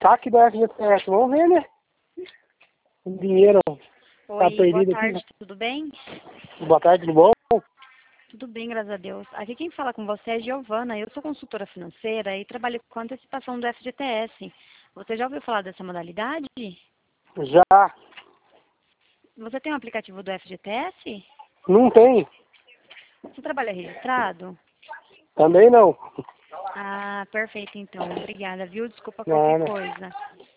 saque do FGTS. Vamos ver, né? O dinheiro tá Oi, perdido boa tarde, aqui. tudo bem? Boa tarde, tudo bom? Tudo bem, graças a Deus. Aqui quem fala com você é Giovana, eu sou consultora financeira e trabalho com antecipação do FGTS. Você já ouviu falar dessa modalidade? Já. Você tem um aplicativo do FGTS? Não tem. Você trabalha registrado? Também não. Ah, perfeito então. Obrigada, viu? Desculpa qualquer Nada. coisa.